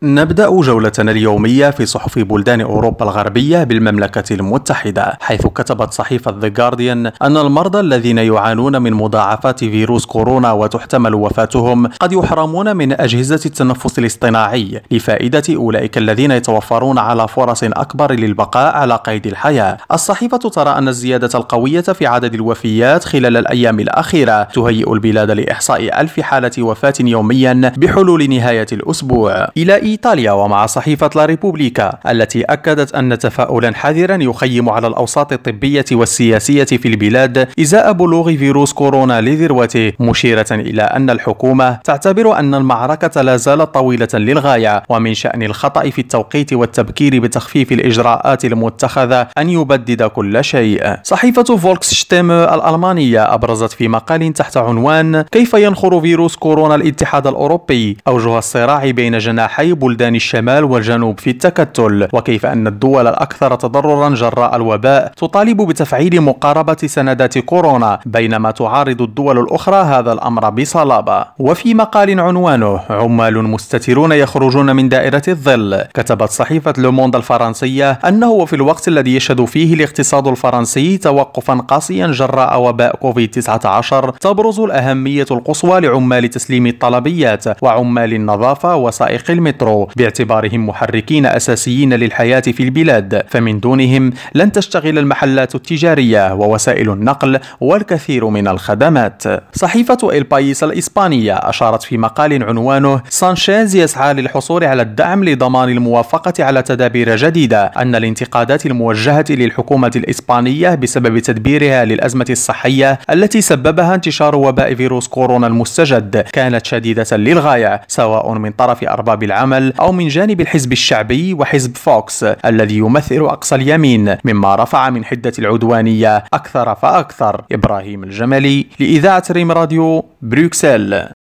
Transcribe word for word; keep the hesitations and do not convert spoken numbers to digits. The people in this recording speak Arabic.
نبدأ جولتنا اليومية في صحف بلدان أوروبا الغربية بالمملكة المتحدة، حيث كتبت صحيفة The Guardian أن المرضى الذين يعانون من مضاعفات فيروس كورونا وتحتمل وفاتهم قد يحرمون من أجهزة التنفس الاصطناعي لفائدة أولئك الذين يتوفرون على فرص أكبر للبقاء على قيد الحياة. الصحيفة ترى أن الزيادة القوية في عدد الوفيات خلال الأيام الأخيرة تهيئ البلاد لإحصاء ألف حالة وفاة يوميا بحلول نهاية الأسبوع. إلى إيطاليا ومع صحيفة لا ريبوبليكا التي أكدت أن تفاؤلا حذرا يخيم على الأوساط الطبية والسياسية في البلاد إزاء بلوغ فيروس كورونا لذروته، مشيرة إلى أن الحكومة تعتبر أن المعركة لا زالت طويلة للغاية، ومن شأن الخطأ في التوقيت والتبكير بتخفيف الإجراءات المتخذة أن يبدد كل شيء. صحيفة فولكسشتيم الألمانية أبرزت في مقال تحت عنوان كيف ينخر فيروس كورونا الاتحاد الأوروبي أوجه الصراع بين جناحي بلدان الشمال والجنوب في التكتل، وكيف أن الدول الأكثر تضررا جراء الوباء تطالب بتفعيل مقاربة سندات كورونا، بينما تعارض الدول الأخرى هذا الأمر بصلابة. وفي مقال عنوانه عمال مستترون يخرجون من دائرة الظل، كتبت صحيفة لوموند الفرنسية أنه في الوقت الذي يشهد فيه الاقتصاد الفرنسي توقفا قاسيا جراء وباء كوفيد تسعة عشر، تبرز الأهمية القصوى لعمال تسليم الطلبيات وعمال النظافة وسائق المترو باعتبارهم محركين أساسيين للحياة في البلاد، فمن دونهم لن تشتغل المحلات التجارية ووسائل النقل والكثير من الخدمات. صحيفة البايس الإسبانية أشارت في مقال عنوانه سانشيز يسعى للحصول على الدعم لضمان الموافقة على تدابير جديدة أن الانتقادات الموجهة للحكومة الإسبانية بسبب تدبيرها للأزمة الصحية التي سببها انتشار وباء فيروس كورونا المستجد كانت شديدة للغاية، سواء من طرف أرباب العمل أو من جانب الحزب الشعبي وحزب فوكس الذي يمثل أقصى اليمين، مما رفع من حدة العدوانية أكثر فأكثر. إبراهيم الجملي لإذاعة ريم راديو، بروكسل.